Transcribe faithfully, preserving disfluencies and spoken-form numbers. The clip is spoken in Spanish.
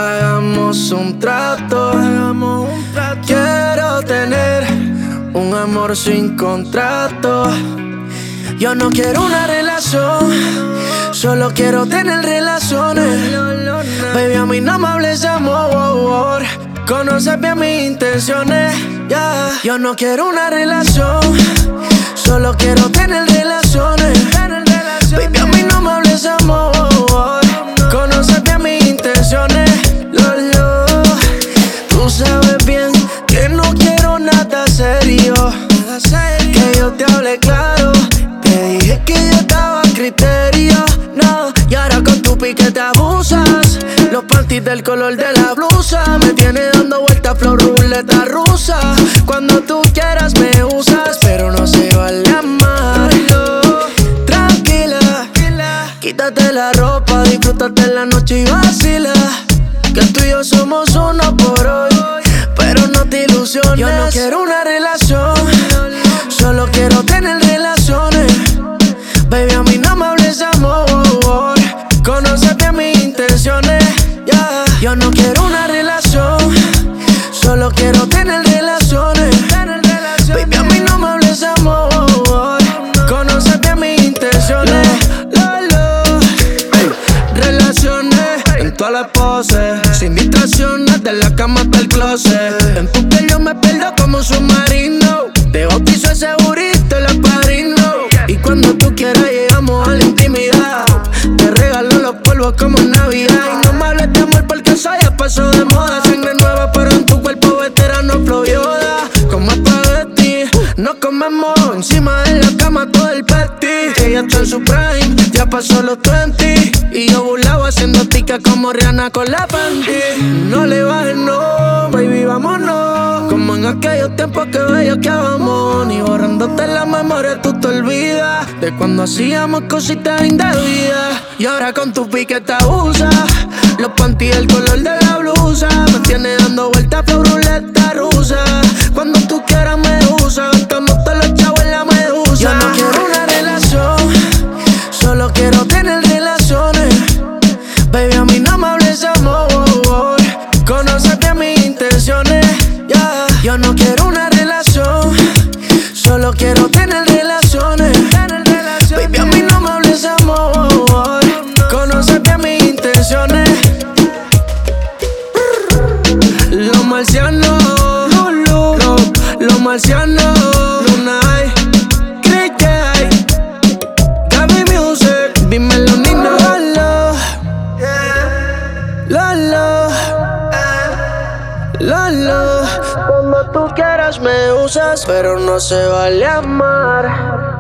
Hagamos un trato, hagamos un trato. Quiero tener un amor sin contrato. Yo no quiero una relación, solo quiero tener relaciones. Baby, a mí no me hables de amor, conoces bien mis intenciones, yeah. Yo no quiero una relación, solo quiero tener relaciones. Baby, a mí no me hables de amor, conoces bien mis intenciones, Lolo. Tú sabes bien que no quiero nada serio, que yo te hable claro. Te dije que yo estaba a criterio, no. Y ahora con tu pique te abusas. Los panties del color de la blusa me tiene dando vueltas flor ruleta rusa. Cuando tú quieras me usas, pero no se vale amarlo. Tranquila, quítate la ropa, disfrútate la noche y vacila. Que tú y yo somos uno por hoy, pero no te ilusiones. Yo no quiero una relación, solo quiero tener relaciones. Baby, a mí no me hables de amor, conoces bien mis intenciones, yeah. Yo no quiero una relación, solo quiero tener relaciones. Baby, a mí no me hables de amor, conoces bien mis intenciones, Lolo. Relaciones en todas las poses, sin distracciones, de la cama hasta el closet. En tu piel yo me pierdo como un submarino. Te bautizo el segurito, el padrino. Y cuando tú quieras llegamos a la intimidad. Te regalo los polvos como en Navidad. Y no me hables de amor porque eso ya pasó de moda. Sangre nueva pero en tu cuerpo veterano flow Yoda. Como espagueti, nos comemos encima de la cama todo el petty. Ella está en su prime, ya pasó los veinte. Y yo burlado haciendo tica como Rihanna con la panty. No le bajes, no, baby, vámonos. Como en aquellos tiempos que bellaqueábamos. Ni borrándote la memoria tú te olvidas de cuando hacíamos cositas indebidas. Y ahora con tu pique te abusas. Los panties del color de la blusa me tiene dando vueltas por ruleta rusa. Cuando tú quieras me usas, gastamos todos los chavos en la medusa. Yo no quiero una relación, solo quiero tener relaciones. Baby, a mí no me hables de amor, conoces bien mis intenciones, yeah. Yo no quiero una relación, solo quiero tener relaciones. Baby, a mí no me hables de amor, conoces bien mis intenciones. Los marcianos, los, los marcianos, Lunay, Cricket, Gaby Music, dímelo Nino, Lolo, Lolo, Lolo. Cuando tú quieras me usas, pero no se vale amar.